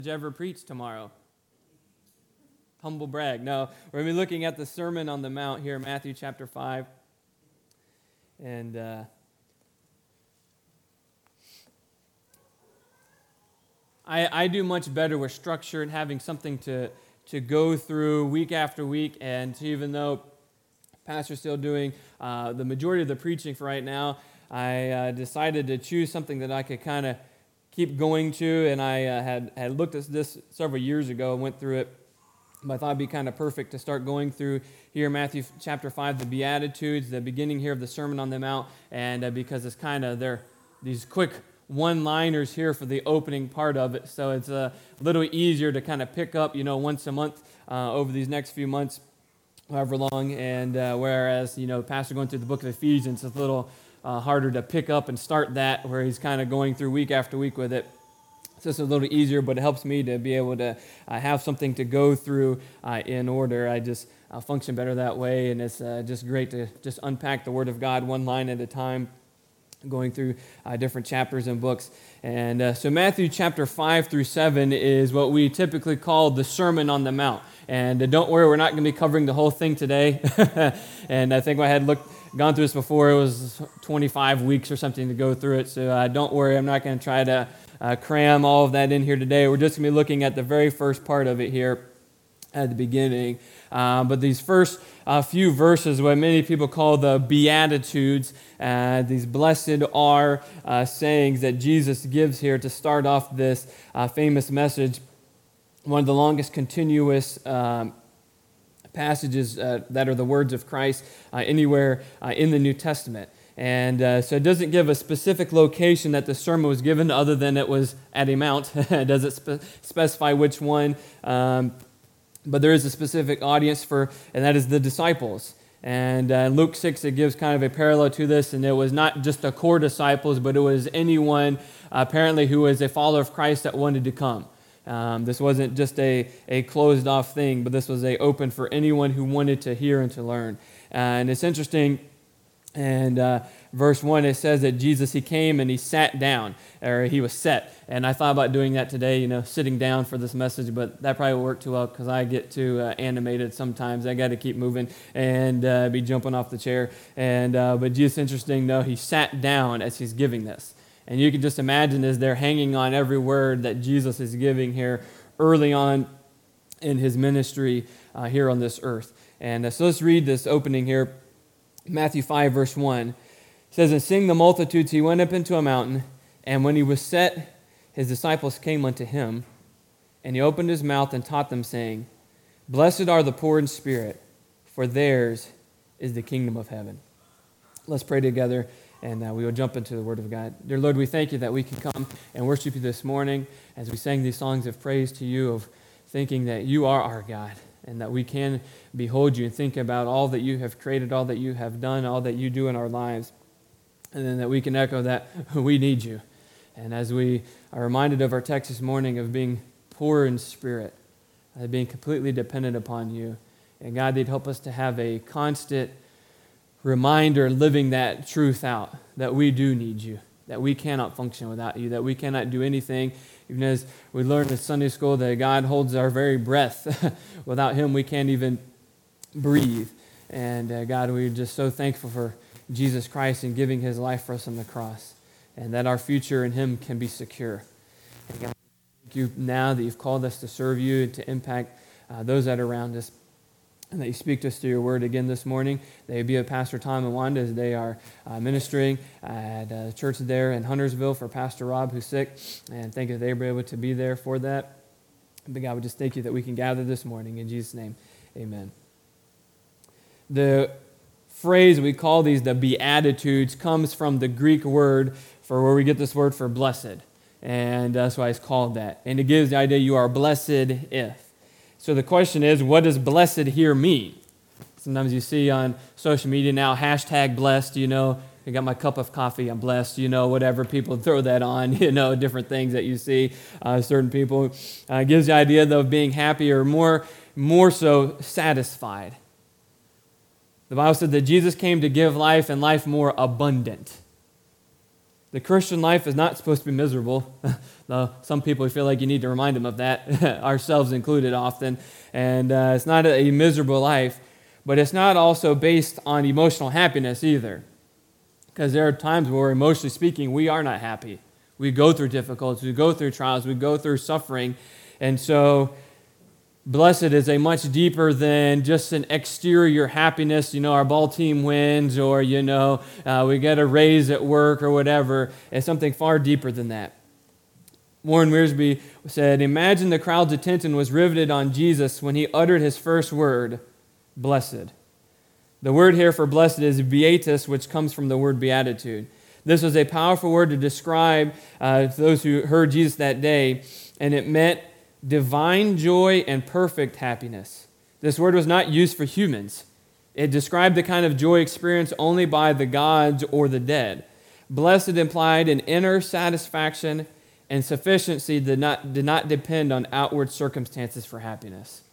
Ever preach tomorrow? Humble brag. No, we're going to be looking at the Sermon on the Mount here in Matthew chapter 5. And I do much better with structure and having something to go through week after week. And so even though Pastor's still doing the majority of the preaching for right now, I decided to choose something that I could kind of keep going to, and I had looked at this several years ago and went through it, but I thought it'd be kind of perfect to start going through here in Matthew chapter 5, the Beatitudes, the beginning here of the Sermon on the Mount, and because it's kind of these quick one-liners here for the opening part of it, so it's a little easier to kind of pick up, once a month over these next few months, however long, and whereas, Pastor going through the book of Ephesians is a little harder to pick up and start that, where he's kind of going through week after week with it. So it's a little easier, but it helps me to be able to have something to go through in order. I just function better that way, and it's just great to just unpack the Word of God one line at a time, going through different chapters and books. And so Matthew chapter 5 through 7 is what we typically call the Sermon on the Mount. And don't worry, we're not going to be covering the whole thing today. And I think I had gone through this before. It was 25 weeks or something to go through it. So don't worry, I'm not going to try to cram all of that in here today. We're just going to be looking at the very first part of it here at the beginning. But these first few verses, what many people call the Beatitudes, these blessed are sayings that Jesus gives here to start off this famous message, one of the longest continuous passages that are the words of Christ anywhere in the New Testament. And so it doesn't give a specific location that the sermon was given other than it was at a mount. It doesn't specify which one, but there is a specific audience and that is the disciples. And in Luke 6, it gives kind of a parallel to this, and it was not just the core disciples, but it was anyone apparently who was a follower of Christ that wanted to come. This wasn't just a closed-off thing, but this was open for anyone who wanted to hear and to learn. And it's interesting, and verse 1, it says that Jesus, he came and he sat down, or he was set. And I thought about doing that today, sitting down for this message, but that probably won't work too well because I get too animated sometimes. I got to keep moving and be jumping off the chair. But Jesus, interesting, though, he sat down as he's giving this. And you can just imagine as they're hanging on every word that Jesus is giving here early on in his ministry here on this earth. And so let's read this opening here. Matthew 5, verse 1. It says, "And seeing the multitudes, he went up into a mountain, and when he was set, his disciples came unto him, and he opened his mouth and taught them, saying, Blessed are the poor in spirit, for theirs is the kingdom of heaven." Let's pray together, and we will jump into the Word of God. Dear Lord, we thank you that we can come and worship you this morning as we sang these songs of praise to you, of thinking that you are our God, and that we can behold you and think about all that you have created, all that you have done, all that you do in our lives, and then that we can echo that we need you. And as we are reminded of our text this morning of being poor in spirit, being completely dependent upon you, and God, they'd help us to have a constant reminder living that truth out, that we do need you, that we cannot function without you, that we cannot do anything. Even as we learned in Sunday school that God holds our very breath. Without him, we can't even breathe. And God, we're just so thankful for Jesus Christ and giving his life for us on the cross, and that our future in him can be secure. And God, thank you now that you've called us to serve you and to impact those that are around us, and that you speak to us through your word again this morning. They be with Pastor Tom and Wanda as they are ministering at a church there in Huntersville for Pastor Rob, who's sick. And thank you that they were able to be there for that. But God, we just thank you that we can gather this morning. In Jesus' name, amen. The phrase we call these the Beatitudes comes from the Greek word for where we get this word for blessed. And that's why it's called that. And it gives the idea you are blessed if. So the question is, what does blessed here mean? Sometimes you see on social media now, hashtag blessed, I got my cup of coffee, I'm blessed, whatever, people throw that on, different things that you see, certain people. It gives the idea, though, of being happy or more so satisfied. The Bible said that Jesus came to give life and life more abundant. The Christian life is not supposed to be miserable. Though some people feel like you need to remind them of that, ourselves included often. And it's not a miserable life, but it's not also based on emotional happiness either. Because there are times where, emotionally speaking, we are not happy. We go through difficulties, we go through trials, we go through suffering. And so blessed is a much deeper than just an exterior happiness, our ball team wins, or, we get a raise at work or whatever. It's something far deeper than that. Warren Wiersbe said, imagine the crowd's attention was riveted on Jesus when he uttered his first word, blessed. The word here for blessed is beatus, which comes from the word beatitude. This was a powerful word to describe those who heard Jesus that day, and it meant divine joy and perfect happiness. This word was not used for humans. It described the kind of joy experienced only by the gods or the dead. Blessed implied an inner satisfaction and sufficiency that did not depend on outward circumstances for happiness.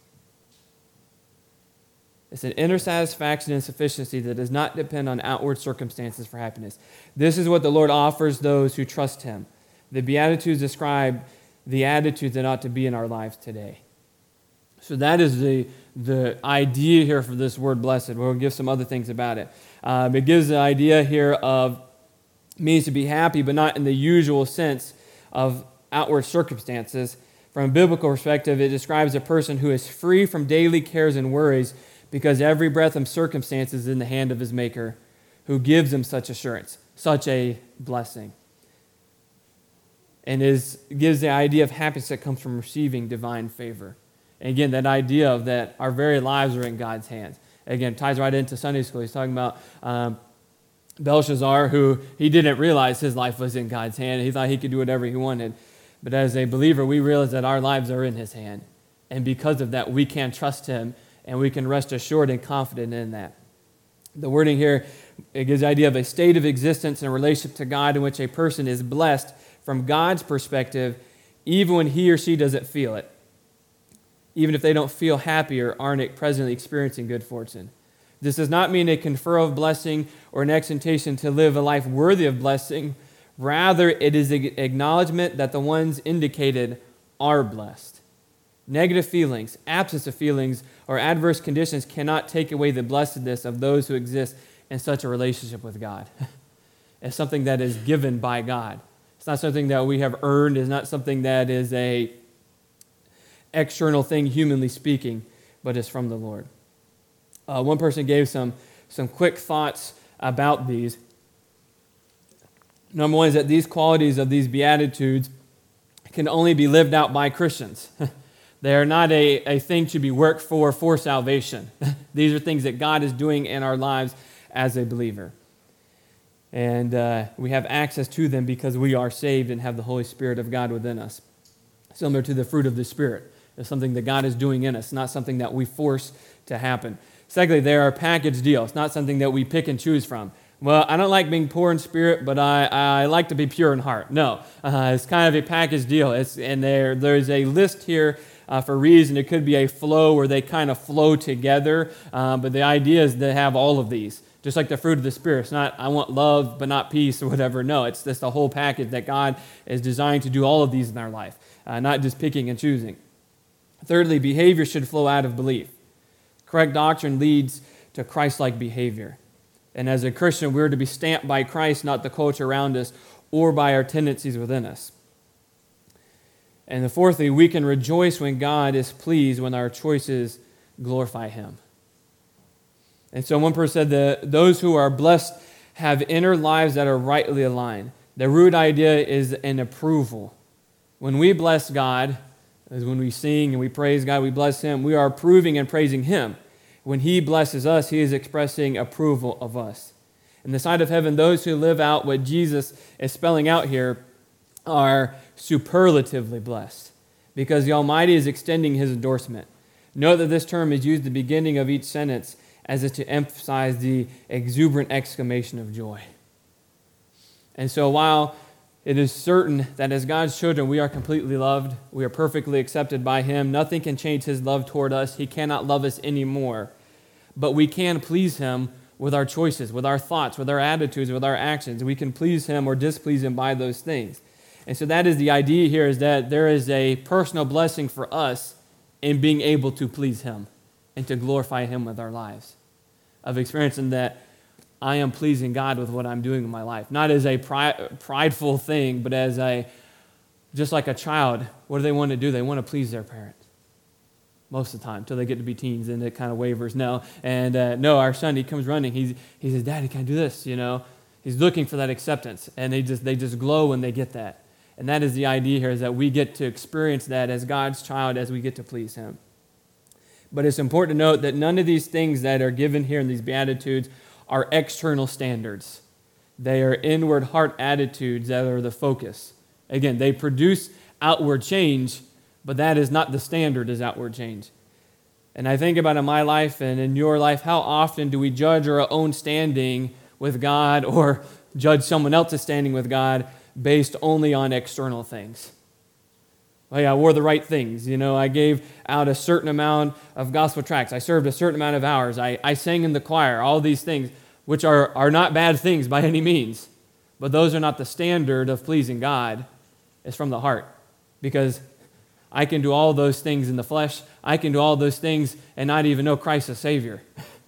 It's an inner satisfaction and sufficiency that does not depend on outward circumstances for happiness. This is what the Lord offers those who trust Him. The Beatitudes describe the attitude that ought to be in our lives today. So that is the idea here for this word blessed. We'll give some other things about it. It gives the idea here of means to be happy, but not in the usual sense of outward circumstances. From a biblical perspective, it describes a person who is free from daily cares and worries because every breath of circumstance is in the hand of his Maker, who gives him such assurance, such a blessing. And gives the idea of happiness that comes from receiving divine favor. And again, that idea of that our very lives are in God's hands. Again, ties right into Sunday school. He's talking about Belshazzar, who he didn't realize his life was in God's hand. He thought he could do whatever he wanted. But as a believer, we realize that our lives are in His hand. And because of that, we can trust Him, and we can rest assured and confident in that. The wording here, it gives the idea of a state of existence in relationship to God in which a person is blessed from God's perspective, even when he or she doesn't feel it. Even if they don't feel happy or aren't presently experiencing good fortune. This does not mean a conferral of blessing or an exhortation to live a life worthy of blessing. Rather, it is an acknowledgement that the ones indicated are blessed. Negative feelings, absence of feelings, or adverse conditions cannot take away the blessedness of those who exist in such a relationship with God. It's something that is given by God. It's not something that we have earned. It's not something that is a external thing, humanly speaking, but it's from the Lord. One person gave some quick thoughts about these. Number one is that these qualities of these Beatitudes can only be lived out by Christians. They are not a thing to be worked for salvation. These are things that God is doing in our lives as a believer. And we have access to them because we are saved and have the Holy Spirit of God within us. Similar to the fruit of the Spirit. It's something that God is doing in us, not something that we force to happen. Secondly, they are a package deal. It's not something that we pick and choose from. Well, I don't like being poor in spirit, but I like to be pure in heart. No, it's kind of a package deal. There's a list here for a reason. It could be a flow where they kind of flow together, but the idea is to have all of these. Just like the fruit of the Spirit. It's not, I want love, but not peace or whatever. No, it's just the whole package that God is designed to do all of these in our life, not just picking and choosing. Thirdly, behavior should flow out of belief. Correct doctrine leads to Christ-like behavior. And as a Christian, we're to be stamped by Christ, not the culture around us, or by our tendencies within us. And fourthly, we can rejoice when God is pleased when our choices glorify Him. And so one person said that those who are blessed have inner lives that are rightly aligned. The root idea is an approval. When we bless God, as when we sing and we praise God, we bless Him, we are approving and praising Him. When He blesses us, He is expressing approval of us. In the sight of heaven, those who live out what Jesus is spelling out here are superlatively blessed because the Almighty is extending His endorsement. Note that this term is used at the beginning of each sentence as if to emphasize the exuberant exclamation of joy. And so while it is certain that as God's children we are completely loved, we are perfectly accepted by Him, nothing can change His love toward us. He cannot love us anymore. But we can please Him with our choices, with our thoughts, with our attitudes, with our actions. We can please him or displease him by those things. And so that is the idea here, is that there is a personal blessing for us in being able to please him and to glorify him with our lives, of experiencing that I am pleasing God with what I'm doing in my life. Not as a prideful thing, but as just like a child, what do they want to do? They want to please their parents most of the time, until they get to be teens, and it kind of wavers. No, our son, he comes running. He says, Daddy, can I do this? He's looking for that acceptance, and they just glow when they get that. And that is the idea here, is that we get to experience that as God's child as we get to please him. But it's important to note that none of these things that are given here in these Beatitudes are external standards. They are inward heart attitudes that are the focus. Again, they produce outward change, but that is not the standard, is outward change. And I think about in my life and in your life, how often do we judge our own standing with God or judge someone else's standing with God based only on external things? Well, yeah, I wore the right things. I gave out a certain amount of gospel tracts. I served a certain amount of hours. I sang in the choir, all these things, which are not bad things by any means. But those are not the standard of pleasing God. It's from the heart. Because I can do all those things in the flesh. I can do all those things and not even know Christ as Savior.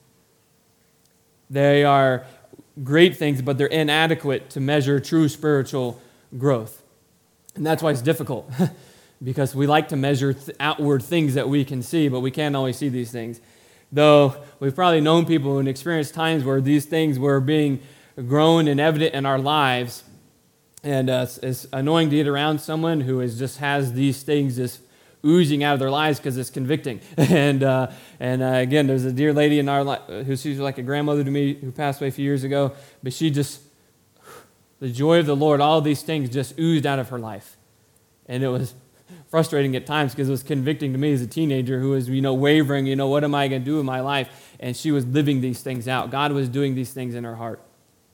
They are great things, but they're inadequate to measure true spiritual growth. And that's why it's difficult. Because we like to measure outward things that we can see, but we can't always see these things. Though we've probably known people and experienced times where these things were being grown and evident in our lives. And it's annoying to get around someone who just has these things just oozing out of their lives because it's convicting. And again, there's a dear lady in our life who's like a grandmother to me who passed away a few years ago. But the joy of the Lord, all these things just oozed out of her life. And it was frustrating at times because it was convicting to me as a teenager who was, wavering, what am I going to do in my life? And she was living these things out. God was doing these things in her heart.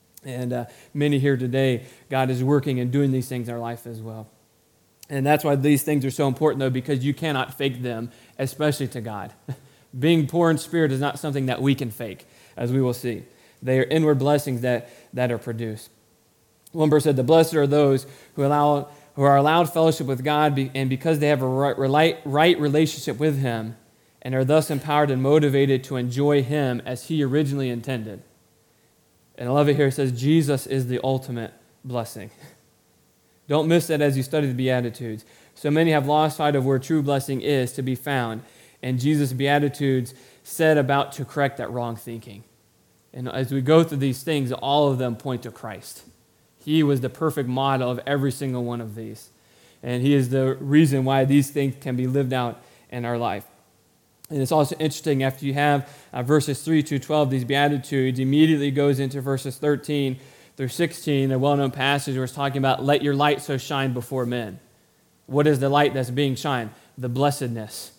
And many here today, God is working and doing these things in our life as well. And that's why these things are so important, though, because you cannot fake them, especially to God. Being poor in spirit is not something that we can fake, as we will see. They are inward blessings that are produced. One verse said, the blessed are those who are allowed fellowship with God, and because they have a right relationship with him, and are thus empowered and motivated to enjoy him as he originally intended. And I love it here. It says, Jesus is the ultimate blessing. Don't miss that as you study the Beatitudes. So many have lost sight of where true blessing is to be found. And Jesus' Beatitudes set about to correct that wrong thinking. And as we go through these things, all of them point to Christ. He was the perfect model of every single one of these. And he is the reason why these things can be lived out in our life. And it's also interesting, after you have verses 3 to 12, these Beatitudes, immediately goes into verses 13 through 16, a well-known passage where it's talking about, let your light so shine before men. What is the light that's being shined? The blessedness,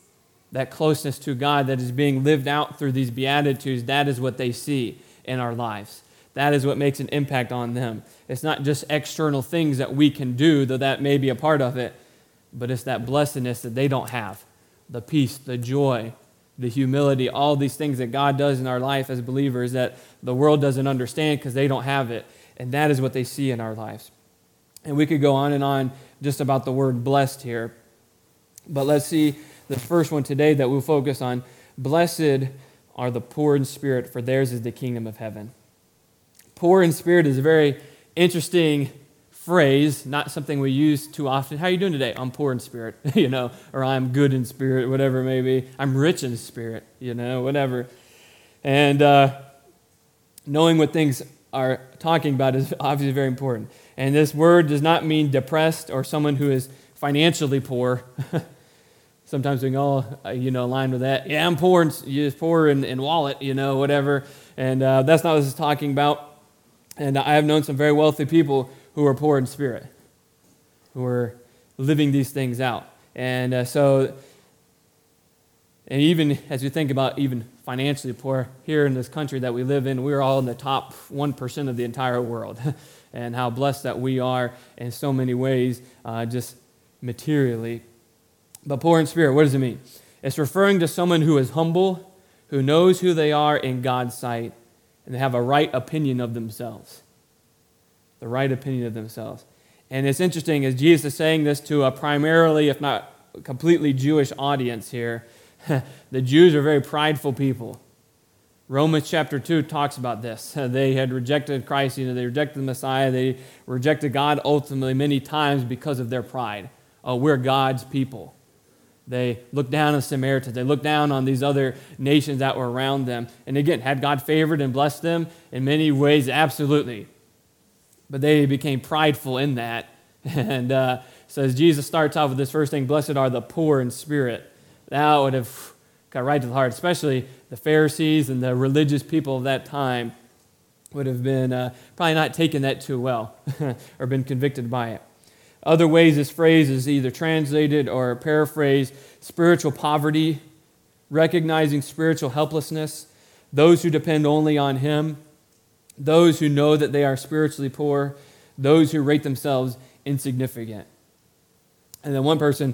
that closeness to God that is being lived out through these Beatitudes. That is what they see in our lives. That is what makes an impact on them. It's not just external things that we can do, though that may be a part of it, but it's that blessedness that they don't have. The peace, the joy, the humility, all these things that God does in our life as believers that the world doesn't understand because they don't have it. And that is what they see in our lives. And we could go on and on just about the word blessed here. But let's see the first one today that we'll focus on. Blessed are the poor in spirit, for theirs is the kingdom of heaven. Poor in spirit is a very interesting phrase, not something we use too often. How are you doing today? I'm poor in spirit, or I'm good in spirit, whatever it may be. I'm rich in spirit, whatever. And knowing what things are talking about is obviously very important. And this word does not mean depressed or someone who is financially poor. Sometimes we can all, align with that. Yeah, I'm poor in wallet, whatever. And that's not what this is talking about. And I have known some very wealthy people who are poor in spirit, who are living these things out. And and even as you think about even financially poor, here in this country that we live in, we're all in the top 1% of the entire world. And how blessed that we are in so many ways, just materially. But poor in spirit, what does it mean? It's referring to someone who is humble, who knows who they are in God's sight, and they have a right opinion of themselves. The right opinion of themselves. And it's interesting, as Jesus is saying this to a primarily, if not completely Jewish audience here, the Jews are very prideful people. Romans chapter 2 talks about this. They had rejected Christ, they rejected the Messiah, they rejected God ultimately many times because of their pride. Oh, we're God's people. They looked down on Samaritans. They looked down on these other nations that were around them. And again, had God favored and blessed them? In many ways, absolutely. But they became prideful in that. And so as Jesus starts off with this first thing, blessed are the poor in spirit. That would have got right to the heart, especially the Pharisees and the religious people of that time would have been probably not taken that too well or been convicted by it. Other ways this phrase is either translated or paraphrased: spiritual poverty, recognizing spiritual helplessness, those who depend only on Him, those who know that they are spiritually poor, those who rate themselves insignificant. And then one person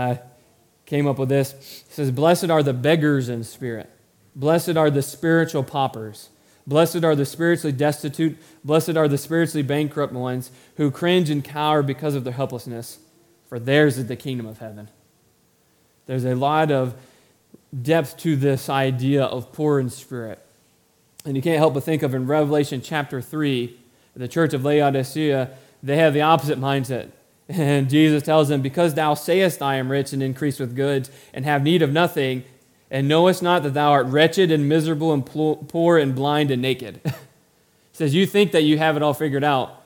came up with this. It says, blessed are the beggars in spirit. Blessed are the spiritual paupers. Blessed are the spiritually destitute. Blessed are the spiritually bankrupt ones who cringe and cower because of their helplessness, for theirs is the kingdom of heaven. There's a lot of depth to this idea of poor in spirit. And you can't help but think of in Revelation chapter 3, the church of Laodicea, they have the opposite mindset. And Jesus tells them, because thou sayest, I am rich and increase with goods, and have need of nothing, and knowest not that thou art wretched and miserable and poor and blind and naked. He says, you think that you have it all figured out,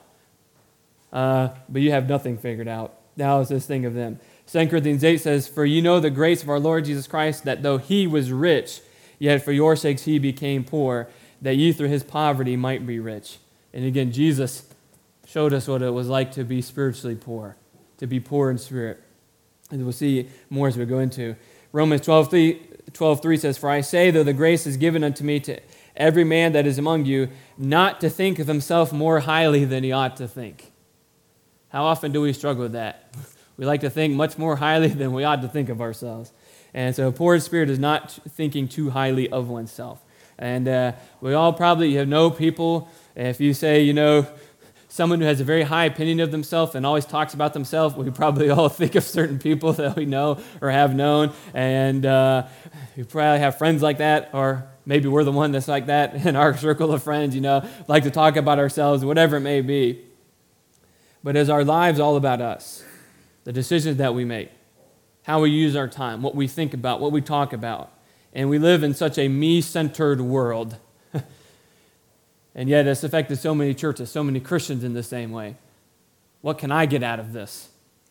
but you have nothing figured out. Now is this thing of them. 2 Corinthians 8 says, for you know the grace of our Lord Jesus Christ, that though he was rich, yet for your sakes he became poor, that ye through his poverty might be rich. And again, Jesus showed us what it was like to be spiritually poor, to be poor in spirit. And we'll see more as we go into. Romans 12:3 says, for I say, though the grace is given unto me to every man that is among you, not to think of himself more highly than he ought to think. How often do we struggle with that? We like to think much more highly than we ought to think of ourselves. And so poor in spirit is not thinking too highly of oneself. And we all probably know people, if you say, someone who has a very high opinion of themselves and always talks about themselves, we probably all think of certain people that we know or have known. And we probably have friends like that, or maybe we're the one that's like that in our circle of friends, like to talk about ourselves, whatever it may be. But is our lives all about us? The decisions that we make, how we use our time, what we think about, what we talk about. And we live in such a me-centered world. And yet it's affected so many churches, so many Christians in the same way. What can I get out of this?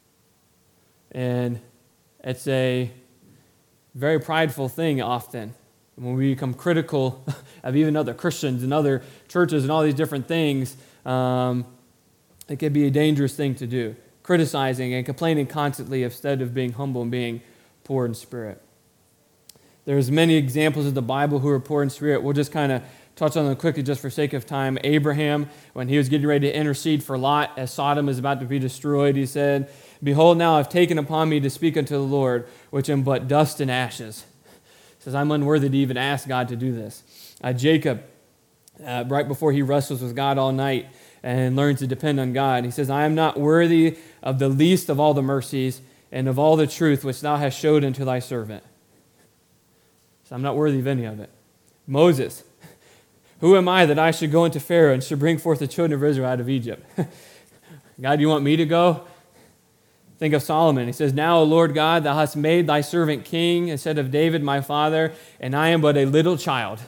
And it's a very prideful thing often. When we become critical of even other Christians and other churches and all these different things, it can be a dangerous thing to do. Criticizing and complaining constantly instead of being humble and being poor in spirit. There's many examples of the Bible who are poor in spirit. We'll just kind of touch on them quickly just for sake of time. Abraham, when he was getting ready to intercede for Lot as Sodom is about to be destroyed, he said, behold, now I've taken upon me to speak unto the Lord, which am but dust and ashes. He says, I'm unworthy to even ask God to do this. Jacob, right before he wrestles with God all night and learns to depend on God, he says, I am not worthy of the least of all the mercies and of all the truth which thou hast showed unto thy servant. So I'm not worthy of any of it. Moses, who am I that I should go into Pharaoh and should bring forth the children of Israel out of Egypt? God, you want me to go? Think of Solomon. He says, now, O Lord God, thou hast made thy servant king instead of David my father, and I am but a little child.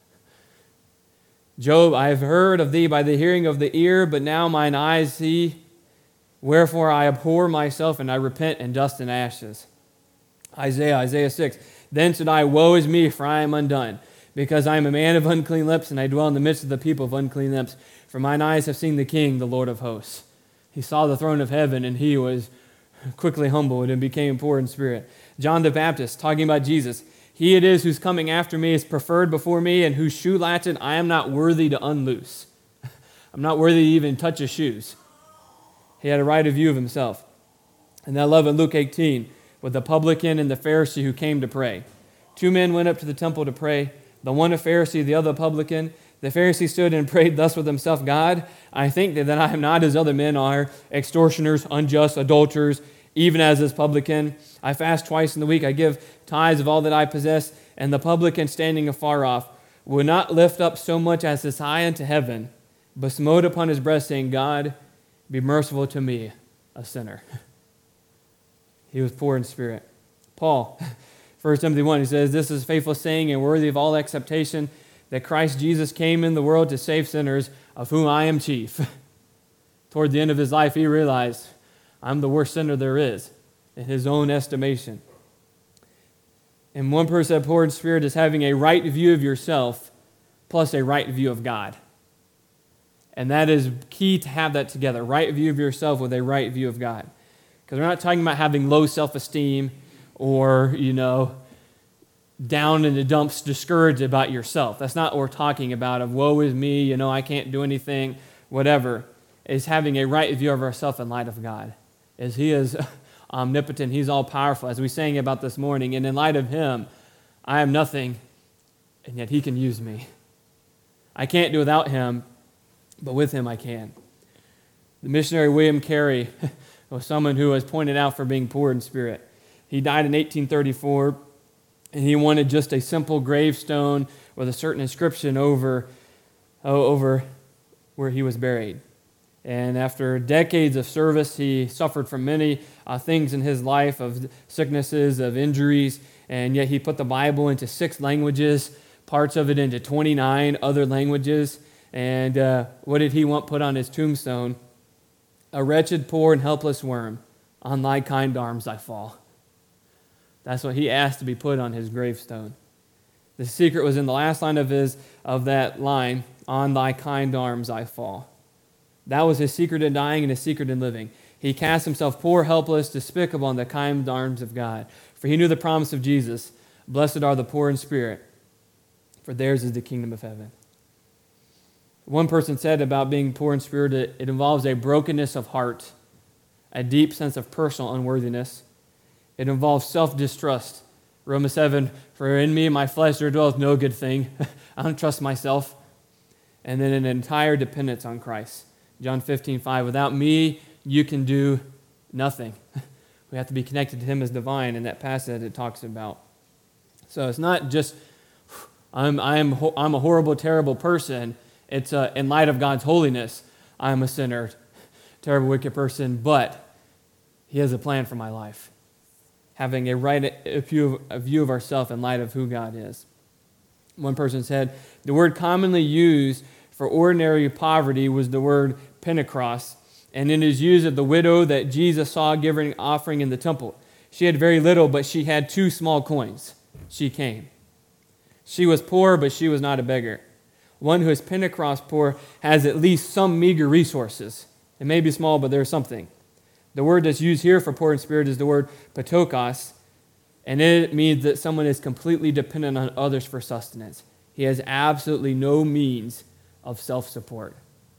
Job, I have heard of thee by the hearing of the ear, but now mine eyes see. Wherefore I abhor myself, and I repent in dust and ashes. Isaiah 6. Then said I, woe is me, for I am undone, because I am a man of unclean lips, and I dwell in the midst of the people of unclean lips. For mine eyes have seen the King, the Lord of hosts. He saw the throne of heaven, and he was quickly humbled and became poor in spirit. John the Baptist, talking about Jesus, he it is whose coming after me is preferred before me, and whose shoe latchet I am not worthy to unloose. I'm not worthy to even touch his shoes. He had a right view of himself. And I love in Luke 18, with the publican and the Pharisee who came to pray. Two men went up to the temple to pray, the one a Pharisee, the other a publican. The Pharisee stood and prayed thus with himself, God, I think that I am not as other men are, extortioners, unjust, adulterers, even as this publican. I fast twice in the week. I give tithes of all that I possess. And the publican, standing afar off, would not lift up so much as his eye unto heaven, but smote upon his breast, saying, God, be merciful to me, a sinner. He was poor in spirit. Paul, 1 Timothy 1, he says, this is faithful saying and worthy of all acceptation, that Christ Jesus came in the world to save sinners, of whom I am chief. Toward the end of his life, he realized, I'm the worst sinner there is, in his own estimation. And one person that poor in spirit is having a right view of yourself, plus a right view of God. And that is key to have that together, right view of yourself with a right view of God. Because we're not talking about having low self-esteem or, down in the dumps, discouraged about yourself. That's not what we're talking about of woe is me, I can't do anything, whatever. It's having a right view of ourselves in light of God. As he is omnipotent, he's all-powerful, as we sang about this morning. And in light of him, I am nothing, and yet he can use me. I can't do without him, but with him I can. The missionary William Carey was someone who was pointed out for being poor in spirit. He died in 1834, and he wanted just a simple gravestone with a certain inscription over where he was buried. And after decades of service, he suffered from many things in his life, of sicknesses, of injuries, and yet he put the Bible into 6 languages, parts of it into 29 other languages. And what did he want put on his tombstone? A wretched, poor, and helpless worm, on thy kind arms I fall. That's what he asked to be put on his gravestone. The secret was in the last line of that line, on thy kind arms I fall. That was his secret in dying and his secret in living. He cast himself poor, helpless, despicable in the kind arms of God. For he knew the promise of Jesus, blessed are the poor in spirit, for theirs is the kingdom of heaven. One person said about being poor in spirit, it involves a brokenness of heart, a deep sense of personal unworthiness. It involves self-distrust. Romans 7, for in me, my flesh, there dwells no good thing. I don't trust myself. And then an entire dependence on Christ. John 15:5, without me, you can do nothing. We have to be connected to him as divine, and that passage it talks about. So it's not just, I'm a horrible, terrible person. It's in light of God's holiness, I'm a sinner, terrible, wicked person, but he has a plan for my life. Having a view of ourselves in light of who God is. One person said, the word commonly used for ordinary poverty was the word pentecost, and it is used of the widow that Jesus saw giving an offering in the temple. She had very little, but she had 2 small coins. She came. She was poor, but she was not a beggar. One who is pentecost poor has at least some meager resources. It may be small, but there's something. The word that's used here for poor in spirit is the word patokos, and it means that someone is completely dependent on others for sustenance. He has absolutely no means of self-support.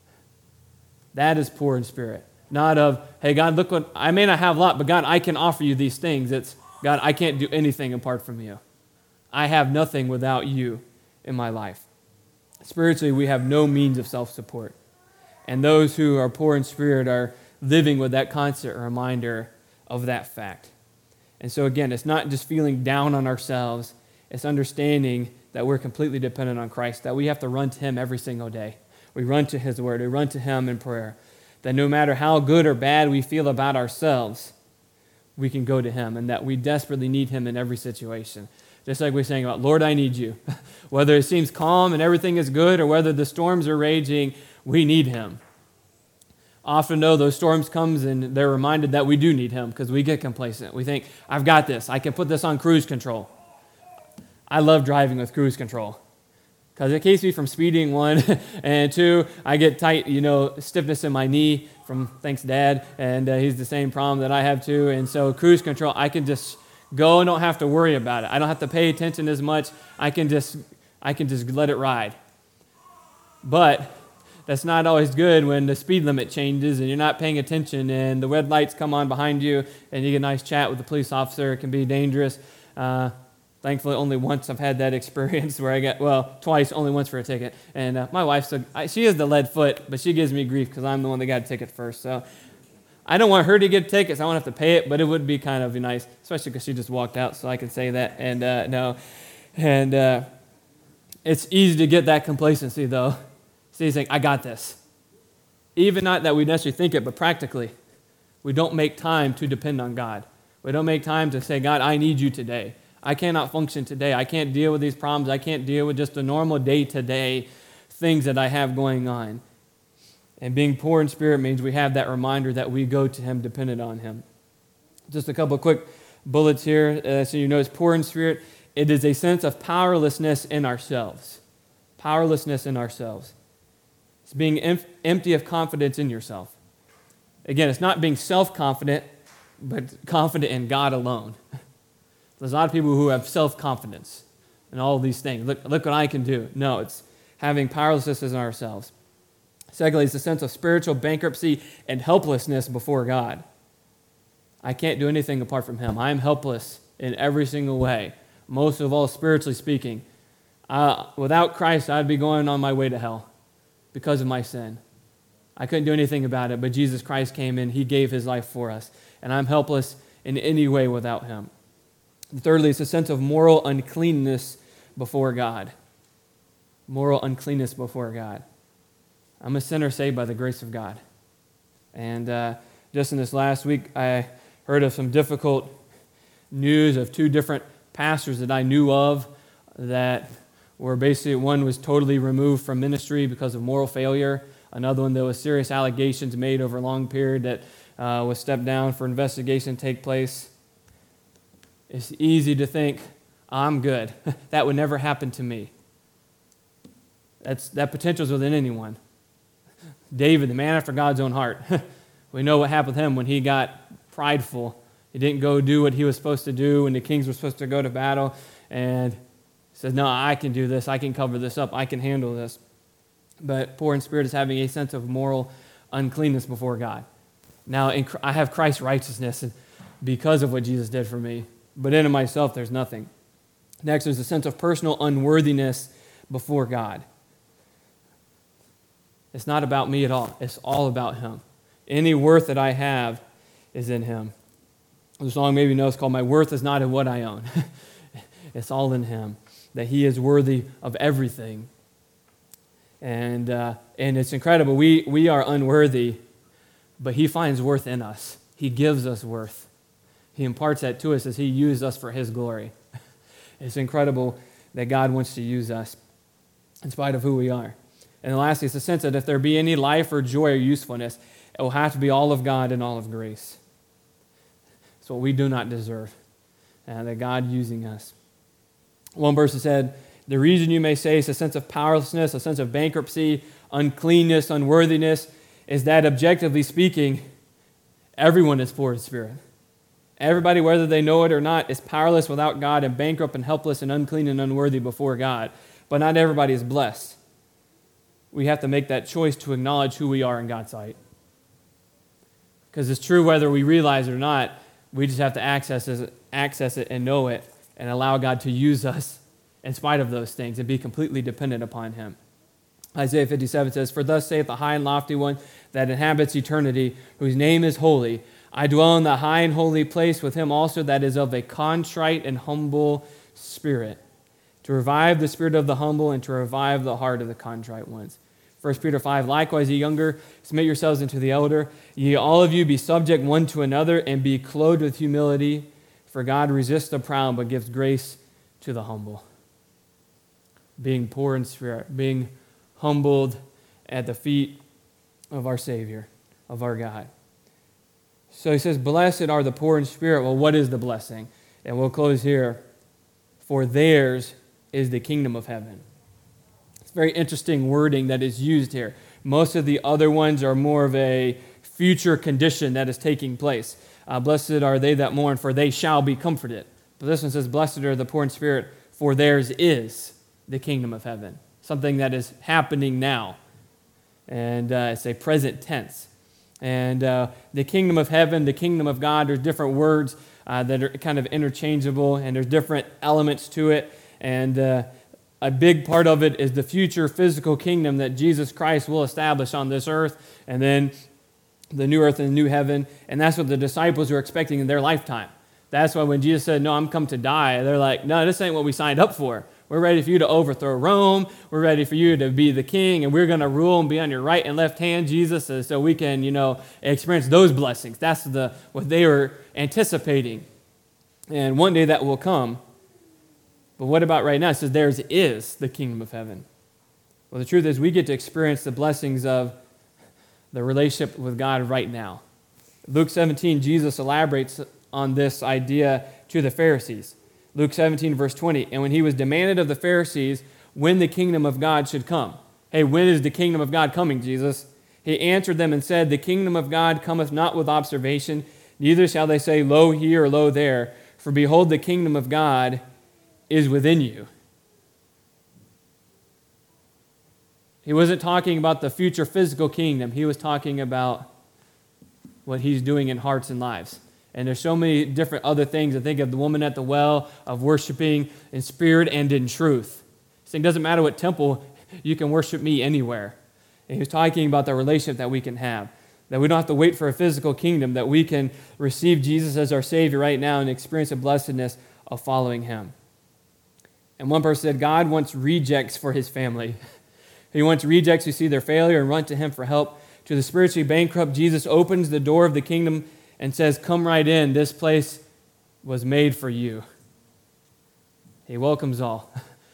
That is poor in spirit. Not of, hey, God, look what, I may not have a lot, but God, I can offer you these things. It's, God, I can't do anything apart from you. I have nothing without you in my life. Spiritually, we have no means of self-support. And those who are poor in spirit are living with that constant reminder of that fact. And so again, it's not just feeling down on ourselves, it's understanding that we're completely dependent on Christ, that we have to run to him every single day. We run to his word, we run to him in prayer. That no matter how good or bad we feel about ourselves, we can go to him, and that we desperately need him in every situation. Just like we're saying about, Lord, I need you. Whether it seems calm and everything is good, or whether the storms are raging, we need him. Often, though, those storms comes and they're reminded that we do need him because we get complacent. We think, I've got this. I can put this on cruise control. I love driving with cruise control because it keeps me from speeding, 1, and 2, I get tight, stiffness in my knee from, thanks, Dad, and he's the same problem that I have too. And so cruise control, I can just go and don't have to worry about it. I don't have to pay attention as much. I can just let it ride. But that's not always good when the speed limit changes and you're not paying attention and the red lights come on behind you and you get a nice chat with the police officer. It can be dangerous. Don't Thankfully, only once I've had that experience where I got, twice, only once for a ticket. And my wife, she has the lead foot, but she gives me grief because I'm the one that got a ticket first. So I don't want her to get tickets. I won't have to pay it, but it would be kind of nice, especially because she just walked out, so I can say that. And it's easy to get that complacency, though. So you think, I got this. Even not that we necessarily think it, but practically, we don't make time to depend on God. We don't make time to say, God, I need you today. I cannot function today. I can't deal with these problems. I can't deal with just the normal day-to-day things that I have going on. And being poor in spirit means we have that reminder that we go to him dependent on him. Just a couple of quick bullets here. So you notice poor in spirit, it is a sense of powerlessness in ourselves. Powerlessness in ourselves. It's being empty of confidence in yourself. Again, it's not being self-confident, but confident in God alone. There's a lot of people who have self-confidence and all of these things. Look what I can do. No, it's having powerlessness in ourselves. Secondly, it's a sense of spiritual bankruptcy and helplessness before God. I can't do anything apart from him. I am helpless in every single way, most of all spiritually speaking. Without Christ, I'd be going on my way to hell because of my sin. I couldn't do anything about it, but Jesus Christ came in. He gave his life for us, and I'm helpless in any way without him. And thirdly, it's a sense of moral uncleanness before God. Moral uncleanness before God. I'm a sinner saved by the grace of God. And just in this last week, I heard of some difficult news of two different pastors that I knew of that were basically, one was totally removed from ministry because of moral failure. Another one, there was serious allegations made over a long period that was stepped down for investigation to take place. It's easy to think, I'm good. That would never happen to me. That potential is within anyone. David, the man after God's own heart. We know what happened with him when he got prideful. He didn't go do what he was supposed to do when the kings were supposed to go to battle. And he says, no, I can do this. I can cover this up. I can handle this. But poor in spirit is having a sense of moral uncleanness before God. Now, I have Christ's righteousness because of what Jesus did for me. But in myself, there's nothing. Next, there's a sense of personal unworthiness before God. It's not about me at all. It's all about him. Any worth that I have is in him. The song maybe you know is called My Worth Is Not in What I Own. It's all in him, that he is worthy of everything. And it's incredible. We are unworthy, but he finds worth in us. He gives us worth. He imparts that to us as he used us for his glory. It's incredible that God wants to use us in spite of who we are. And lastly, it's a sense that if there be any life or joy or usefulness, it will have to be all of God and all of grace. It's what we do not deserve, that God using us. One person said, the reason you may say it's a sense of powerlessness, a sense of bankruptcy, uncleanness, unworthiness, is that objectively speaking, everyone is poor in spirit. Everybody, whether they know it or not, is powerless without God and bankrupt and helpless and unclean and unworthy before God. But not everybody is blessed. We have to make that choice to acknowledge who we are in God's sight. Because it's true whether we realize it or not, we just have to access it and know it and allow God to use us in spite of those things and be completely dependent upon him. Isaiah 57 says, for thus saith the high and lofty one that inhabits eternity, whose name is holy. I dwell in the high and holy place with him also that is of a contrite and humble spirit, to revive the spirit of the humble and to revive the heart of the contrite ones. 1 Peter 5, likewise, ye younger, submit yourselves unto the elder. Ye all of you be subject one to another and be clothed with humility, for God resists the proud but gives grace to the humble. Being poor in spirit, being humbled at the feet of our Savior, of our God. So he says, blessed are the poor in spirit. Well, what is the blessing? And we'll close here. For theirs is the kingdom of heaven. It's very interesting wording that is used here. Most of the other ones are more of a future condition that is taking place. Blessed are they that mourn, for they shall be comforted. But this one says, blessed are the poor in spirit, for theirs is the kingdom of heaven. Something that is happening now. And it's a present tense. And the kingdom of heaven, the kingdom of God, there's different words that are kind of interchangeable, and there's different elements to it. And a big part of it is the future physical kingdom that Jesus Christ will establish on this earth, and then the new earth and the new heaven. And that's what the disciples were expecting in their lifetime. That's why when Jesus said, "No, I'm come to die," they're like, "No, this ain't what we signed up for. We're ready for you to overthrow Rome. We're ready for you to be the king, and we're going to rule and be on your right and left hand, Jesus, so we can, experience those blessings." That's what they were anticipating. And one day that will come. But what about right now? It says theirs is the kingdom of heaven. Well, the truth is we get to experience the blessings of the relationship with God right now. Luke 17, Jesus elaborates on this idea to the Pharisees. Luke 17, verse 20, "And when he was demanded of the Pharisees when the kingdom of God should come." Hey, when is the kingdom of God coming, Jesus? "He answered them and said, The kingdom of God cometh not with observation, neither shall they say, Lo here or lo there. For behold, the kingdom of God is within you." He wasn't talking about the future physical kingdom. He was talking about what he's doing in hearts and lives. And there's so many different other things. I think of the woman at the well, of worshiping in spirit and in truth. He's saying, it doesn't matter what temple, you can worship me anywhere. And he was talking about the relationship that we can have, that we don't have to wait for a physical kingdom, that we can receive Jesus as our Savior right now and experience the blessedness of following him. And one person said, God wants rejects for his family. He wants rejects who see their failure and run to him for help. To the spiritually bankrupt, Jesus opens the door of the kingdom and says, "Come right in. This place was made for you." He welcomes all.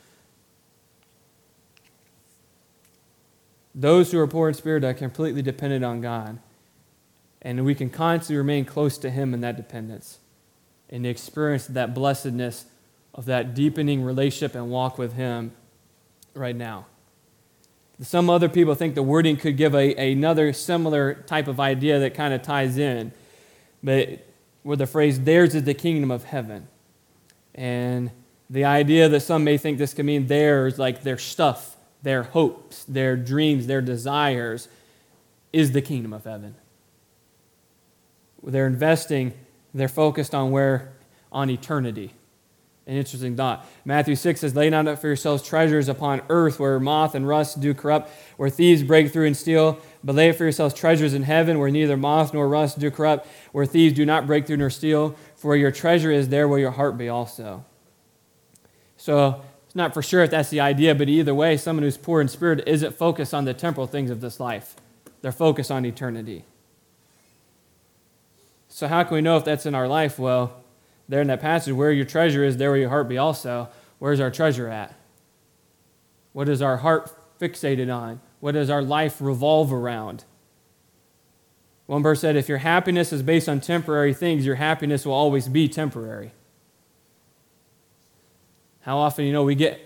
Those who are poor in spirit are completely dependent on God. And we can constantly remain close to him in that dependence and experience that blessedness of that deepening relationship and walk with him right now. Some other people think the wording could give another similar type of idea that kind of ties in, but with the phrase, "Theirs is the kingdom of heaven." And the idea that some may think this could mean theirs, like their stuff, their hopes, their dreams, their desires, is the kingdom of heaven. They're investing, they're focused on eternity. An interesting thought. Matthew 6 says, "Lay not up for yourselves treasures upon earth where moth and rust do corrupt, where thieves break through and steal. But lay up for yourselves treasures in heaven where neither moth nor rust do corrupt, where thieves do not break through nor steal. For where your treasure is, there will your heart be also." So it's not for sure if that's the idea, but either way, someone who's poor in spirit isn't focused on the temporal things of this life. They're focused on eternity. So how can we know if that's in our life? Well, there in that passage, where your treasure is, there will your heart be also. Where's our treasure at? What is our heart fixated on? What does our life revolve around? One verse said, if your happiness is based on temporary things, your happiness will always be temporary. How often, we get,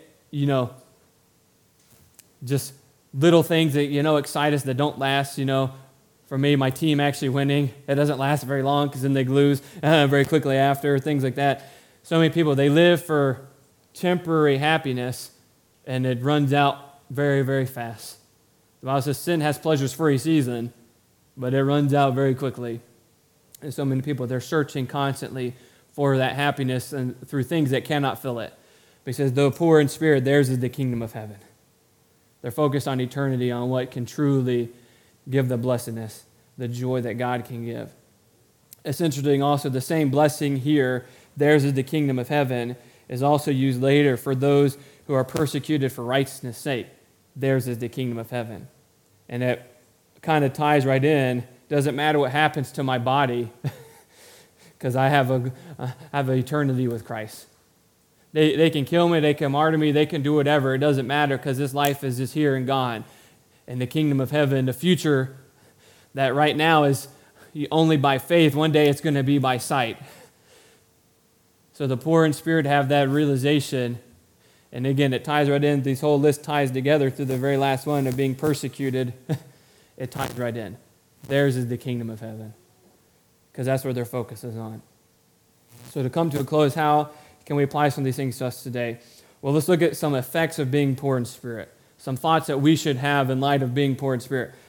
just little things that, excite us that don't last, For me, my team actually winning, it doesn't last very long because then they lose very quickly after, things like that. So many people, they live for temporary happiness, and it runs out very, very fast. The Bible says sin has pleasures for a season, but it runs out very quickly. And so many people, they're searching constantly for that happiness and through things that cannot fill it. But he says, though poor in spirit, theirs is the kingdom of heaven. They're focused on eternity, on what can truly give the blessedness, the joy that God can give. It's interesting also, the same blessing here, theirs is the kingdom of heaven, is also used later for those who are persecuted for righteousness' sake. Theirs is the kingdom of heaven. And it kind of ties right in. Doesn't matter what happens to my body, because I have an eternity with Christ. They can kill me, they can martyr me, they can do whatever. It doesn't matter, because this life is just here and gone. And the kingdom of heaven, the future that right now is only by faith, one day it's going to be by sight. So the poor in spirit have that realization. And again, it ties right in. This whole list ties together through the very last one of being persecuted. It ties right in. Theirs is the kingdom of heaven, because that's where their focus is on. So to come to a close, how can we apply some of these things to us today? Well, let's look at some effects of being poor in spirit. Some thoughts that we should have in light of being poor in spirit.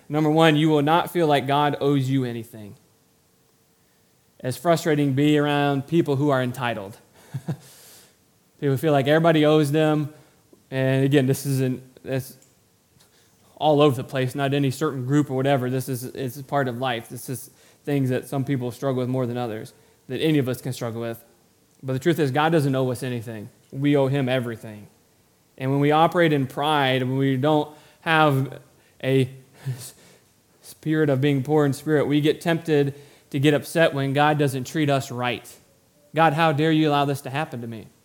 Number one, you will not feel like God owes you anything. It's frustrating to be around people who are entitled. People feel like everybody owes them. And again, that's all over the place, not any certain group or whatever. It's part of life. This is things that some people struggle with more than others, that any of us can struggle with. But the truth is, God doesn't owe us anything. We owe him everything. And when we operate in pride, when we don't have a spirit of being poor in spirit, we get tempted to get upset when God doesn't treat us right. God, how dare you allow this to happen to me?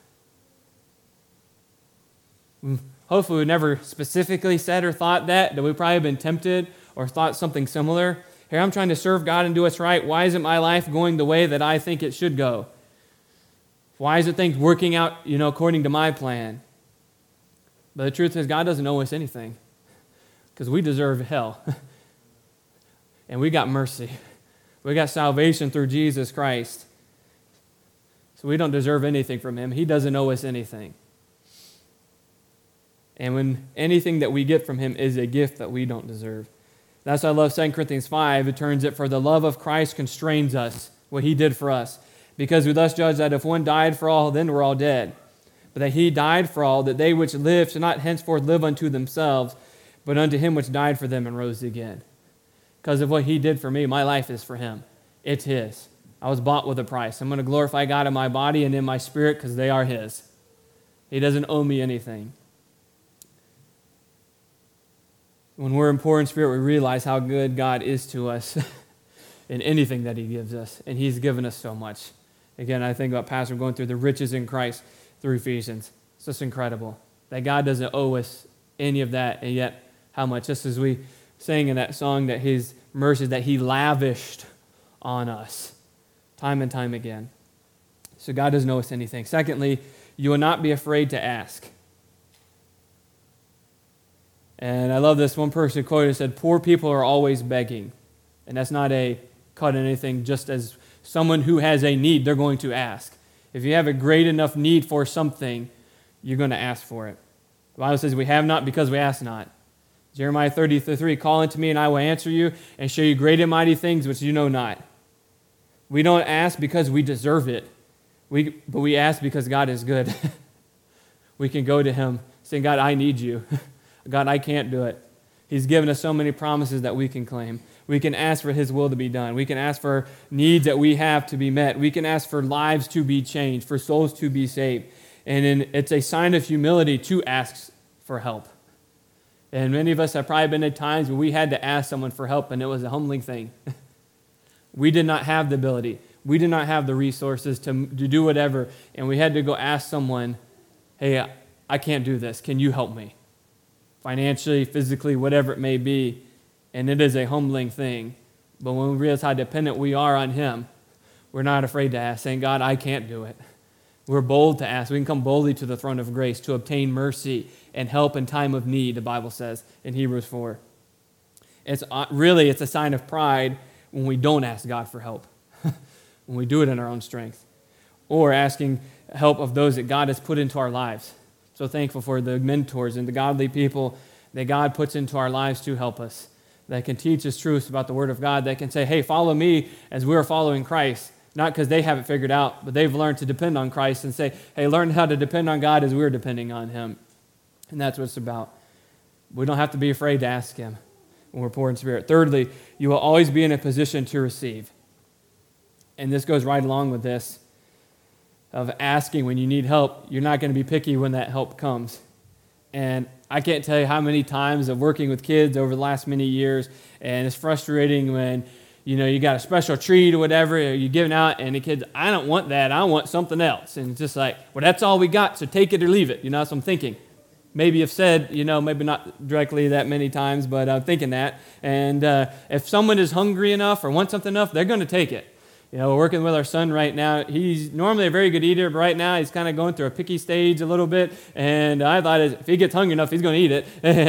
Hopefully we never specifically said or thought that we probably have been tempted or thought something similar. Here, I'm trying to serve God and do what's right. Why isn't my life going the way that I think it should go? Why isn't things working out, according to my plan? But the truth is, God doesn't owe us anything because we deserve hell. And we got mercy. We got salvation through Jesus Christ. So we don't deserve anything from him. He doesn't owe us anything. And when anything that we get from him is a gift that we don't deserve. That's why I love 2 Corinthians 5. It turns it, for the love of Christ constrains us, what he did for us. Because we thus judge that if one died for all, then we're all dead. But that he died for all, that they which live should not henceforth live unto themselves, but unto him which died for them and rose again. Because of what he did for me, my life is for him. It's his. I was bought with a price. I'm going to glorify God in my body and in my spirit because they are his. He doesn't owe me anything. When we're in poor in spirit, we realize how good God is to us in anything that he gives us. And he's given us so much. Again, I think about Pastor going through the riches in Christ through Ephesians. It's just incredible that God doesn't owe us any of that, and yet how much. Just as we sang in that song, that his mercy that he lavished on us time and time again. So God doesn't owe us anything. Secondly, you will not be afraid to ask. And I love this. One person quoted, said, poor people are always begging. And that's not a cut in anything, just as someone who has a need, they're going to ask. If you have a great enough need for something, you're going to ask for it. The Bible says we have not because we ask not. Jeremiah 30:3, call unto me and I will answer you and show you great and mighty things which you know not. We don't ask because we deserve it, but we ask because God is good. We can go to him saying, God, I need you. God, I can't do it. He's given us so many promises that we can claim. We can ask for his will to be done. We can ask for needs that we have to be met. We can ask for lives to be changed, for souls to be saved. And it's a sign of humility to ask for help. And many of us have probably been at times when we had to ask someone for help, and it was a humbling thing. We did not have the ability. We did not have the resources to do whatever, and we had to go ask someone, hey, I can't do this. Can you help me? Financially, physically, whatever it may be. And it is a humbling thing. But when we realize how dependent we are on him, we're not afraid to ask, saying, God, I can't do it. We're bold to ask. We can come boldly to the throne of grace to obtain mercy and help in time of need, the Bible says in Hebrews 4. It's a sign of pride when we don't ask God for help, when we do it in our own strength, or asking help of those that God has put into our lives. So thankful for the mentors and the godly people that God puts into our lives to help us, that can teach us truths about the Word of God, that can say, hey, follow me as we're following Christ, not because they have it figured out, but they've learned to depend on Christ and say, hey, learn how to depend on God as we're depending on him. And that's what it's about. We don't have to be afraid to ask him when we're poor in spirit. Thirdly, you will always be in a position to receive. And this goes right along with this of asking when you need help. You're not going to be picky when that help comes. And I can't tell you how many times of working with kids over the last many years, and it's frustrating when you got a special treat or whatever, or you're giving out, and the kids, I don't want that, I want something else. And it's just like, well, that's all we got, so take it or leave it. So I'm thinking. Maybe I've said, maybe not directly that many times, but I'm thinking that. And if someone is hungry enough or wants something enough, they're going to take it. We're working with our son right now. He's normally a very good eater, but right now he's kind of going through a picky stage a little bit. And I thought if he gets hungry enough, he's going to eat it.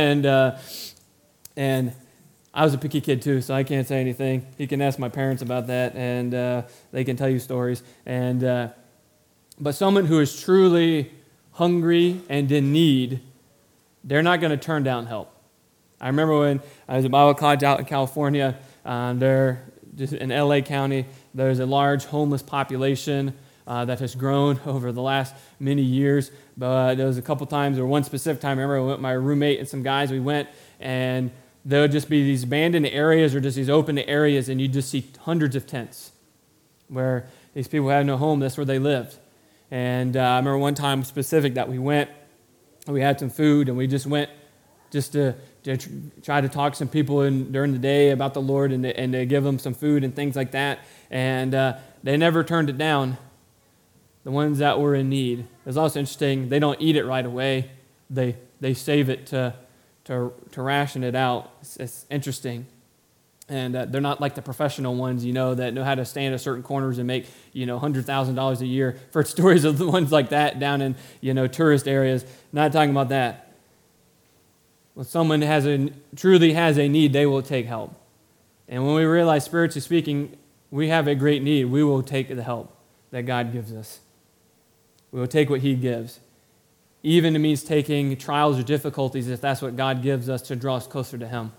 And I was a picky kid too, so I can't say anything. You can ask my parents about that, and they can tell you stories. But someone who is truly hungry and in need, they're not going to turn down help. I remember when I was at Bible college out in California, there, just in LA County, there's a large homeless population that has grown over the last many years. But there was a couple times, or one specific time, I remember I went with my roommate and some guys, we went, and there would just be these abandoned areas or just these open areas, and you just see hundreds of tents where these people had no home. That's where they lived. And I remember one time specific that we went, we had some food, and we just went just to try to talk to some people during the day about the Lord and to give them some food and things like that. And they never turned it down, the ones that were in need. It was also interesting, they don't eat it right away. They save it to ration it out. It's interesting. And they're not like the professional ones, that know how to stand at certain corners and make, $100,000 a year. I've heard stories of the ones like that down in, tourist areas. Not talking about that. When someone truly has a need, they will take help. And when we realize, spiritually speaking, we have a great need, we will take the help that God gives us. We will take what He gives. Even it means taking trials or difficulties if that's what God gives us to draw us closer to Him.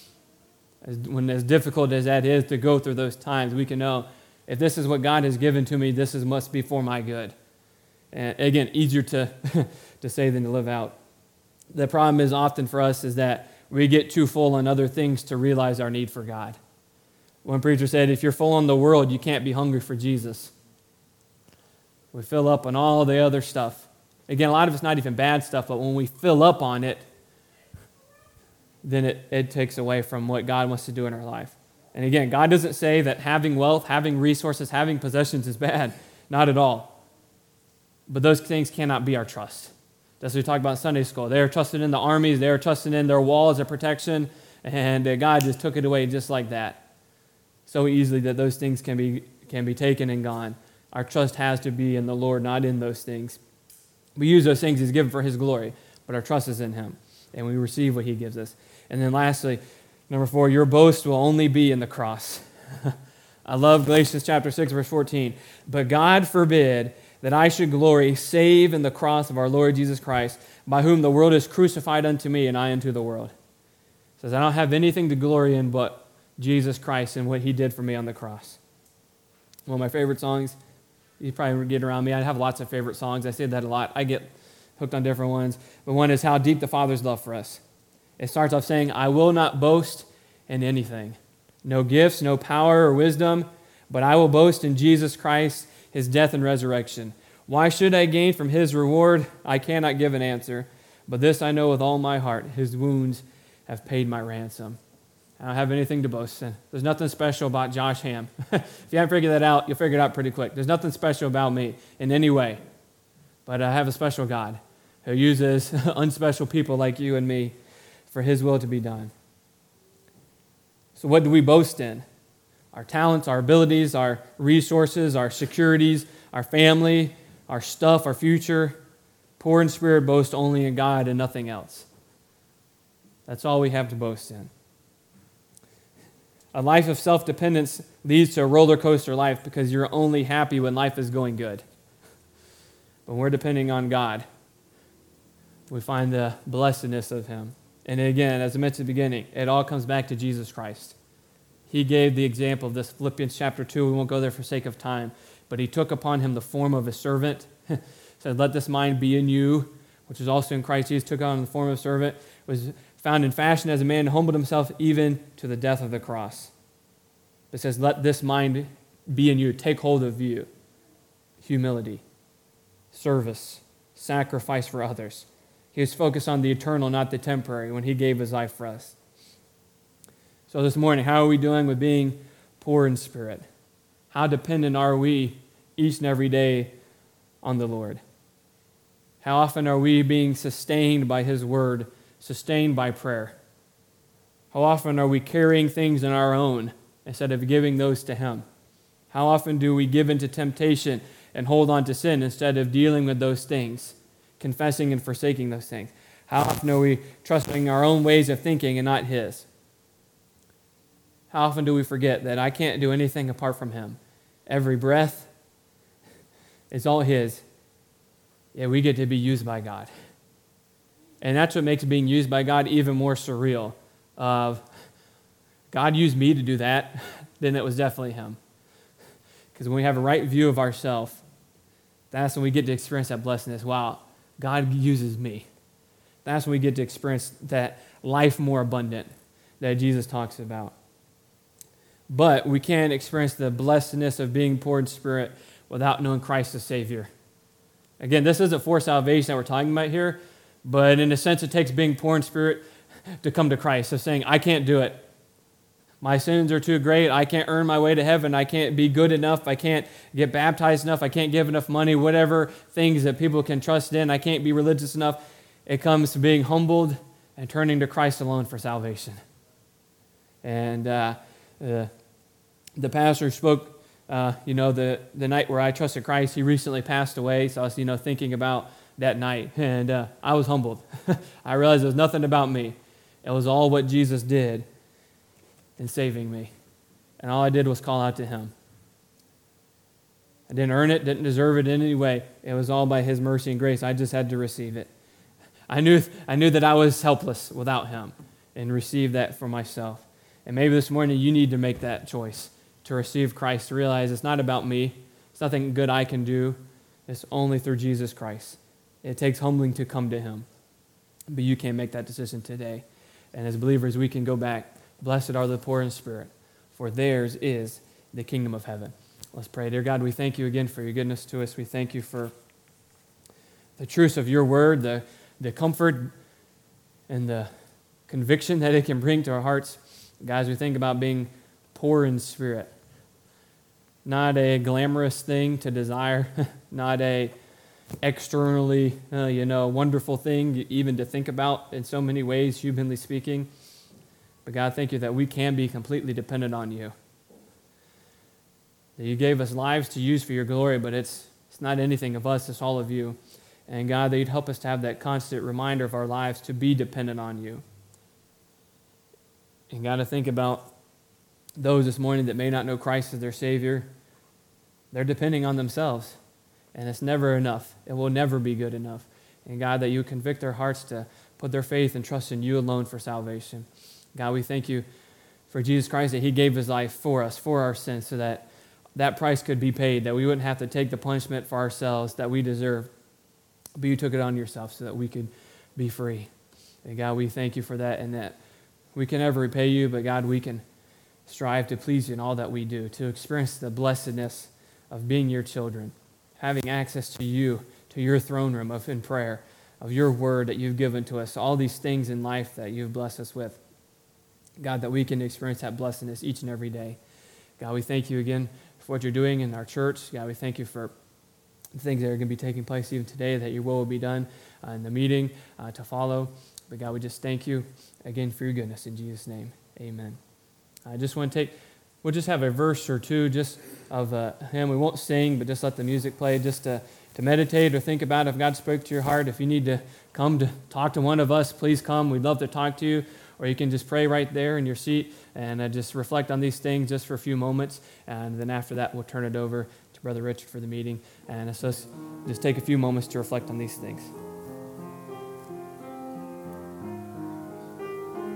When as difficult as that is to go through those times, we can know if this is what God has given to me, this must be for my good. And again, easier to say than to live out. The problem is often for us is that we get too full on other things to realize our need for God. One preacher said, if you're full on the world, you can't be hungry for Jesus. We fill up on all the other stuff. Again, a lot of it's not even bad stuff, but when we fill up on it, then it takes away from what God wants to do in our life. And again, God doesn't say that having wealth, having resources, having possessions is bad. Not at all. But those things cannot be our trust. That's what we talked about in Sunday school. They are trusted in the armies. They are trusted in their walls of protection. And God just took it away just like that. So easily that those things can be taken and gone. Our trust has to be in the Lord, not in those things. We use those things He's given for His glory, but our trust is in Him. And we receive what He gives us. And then lastly, number 4, your boast will only be in the cross. I love Galatians chapter 6, verse 14. But God forbid that I should glory save in the cross of our Lord Jesus Christ, by whom the world is crucified unto me and I unto the world. It says, I don't have anything to glory in but Jesus Christ and what He did for me on the cross. One of my favorite songs, you probably get around me, I have lots of favorite songs. I say that a lot. I get hooked on different ones. But one is How Deep the Father's Love for Us. It starts off saying, I will not boast in anything. No gifts, no power or wisdom, but I will boast in Jesus Christ, His death and resurrection. Why should I gain from His reward? I cannot give an answer. But this I know with all my heart, His wounds have paid my ransom. I don't have anything to boast in. There's nothing special about Josh Ham. If you haven't figured that out, you'll figure it out pretty quick. There's nothing special about me in any way. But I have a special God who uses unspecial people like you and me for His will to be done. So what do we boast in? Our talents, our abilities, our resources, our securities, our family, our stuff, our future. Poor in spirit boast only in God and nothing else. That's all we have to boast in. A life of self-dependence leads to a roller coaster life because you're only happy when life is going good. When we're depending on God, we find the blessedness of Him. And again, as I mentioned at the beginning, it all comes back to Jesus Christ. He gave the example of this, Philippians chapter 2. We won't go there for sake of time. But He took upon Him the form of a servant. Said, let this mind be in you, which is also in Christ Jesus, took on the form of a servant, was found in fashion as a man, and humbled Himself even to the death of the cross. It says, let this mind be in you, take hold of you. Humility, service, sacrifice for others. He was focused on the eternal, not the temporary, when He gave His life for us. So this morning, how are we doing with being poor in spirit? How dependent are we each and every day on the Lord? How often are we being sustained by His word, sustained by prayer? How often are we carrying things on our own instead of giving those to Him? How often do we give into temptation and hold on to sin instead of dealing with those things, confessing and forsaking those things? How often are we trusting our own ways of thinking and not His? How often do we forget that I can't do anything apart from Him? Every breath is all His. Yeah, we get to be used by God. And that's what makes being used by God even more surreal. of God used me to do that, then it was definitely him. Because when we have a right view of ourselves, that's when we get to experience that blessedness. Wow, God uses me. That's when we get to experience that life more abundant that Jesus talks about. But we can't experience the blessedness of being poor in spirit without knowing Christ as Savior. Again, this isn't for salvation that we're talking about here, but in a sense, it takes being poor in spirit to come to Christ. So saying, I can't do it. My sins are too great. I can't earn my way to heaven. I can't be good enough. I can't get baptized enough. I can't give enough money, whatever things that people can trust in. I can't be religious enough. It comes to being humbled and turning to Christ alone for salvation. And the pastor spoke, the night where I trusted Christ. He recently passed away, so I was, thinking about that night. And I was humbled. I realized it was nothing about me. It was all what Jesus did in saving me. And all I did was call out to him. I didn't earn it, didn't deserve it in any way. It was all by his mercy and grace. I just had to receive it. I knew that I was helpless without him and received that for myself. And maybe this morning you need to make that choice to receive Christ, to realize it's not about me. It's nothing good I can do. It's only through Jesus Christ. It takes humbling to come to him. But you can make that decision today. And as believers, we can go back. Blessed are the poor in spirit, for theirs is the kingdom of heaven. Let's pray. Dear God, we thank you again for your goodness to us. We thank you for the truth of your word, the comfort and the conviction that it can bring to our hearts. Guys, we think about being poor in spirit. Not a glamorous thing to desire, not a externally, wonderful thing even to think about in so many ways, humanly speaking. But God, thank you that we can be completely dependent on you. That you gave us lives to use for your glory, but it's not anything of us, it's all of you. And God, that you'd help us to have that constant reminder of our lives to be dependent on you. And God, to think about those this morning that may not know Christ as their Savior. They're depending on themselves. And it's never enough. It will never be good enough. And God, that you convict their hearts to put their faith and trust in you alone for salvation. God, we thank you for Jesus Christ, that he gave his life for us, for our sins, so that that price could be paid, that we wouldn't have to take the punishment for ourselves that we deserve. But you took it on yourself so that we could be free. And God, we thank you for that, and that we can never repay you, but God, we can strive to please you in all that we do, to experience the blessedness of being your children, having access to you, to your throne room in prayer, of your word that you've given to us, all these things in life that you've blessed us with. God, that we can experience that blessedness each and every day. God, we thank you again for what you're doing in our church. God, we thank you for the things that are going to be taking place even today, that your will be done in the meeting to follow. But God, we just thank you again for your goodness. In Jesus' name, amen. I just want to we'll just have a verse or two just of a hymn. We won't sing, but just let the music play just to meditate or think about if God spoke to your heart. If you need to come to talk to one of us, please come. We'd love to talk to you. Or you can just pray right there in your seat and just reflect on these things just for a few moments. And then after that, we'll turn it over to Brother Richard for the meeting. And so just take a few moments to reflect on these things.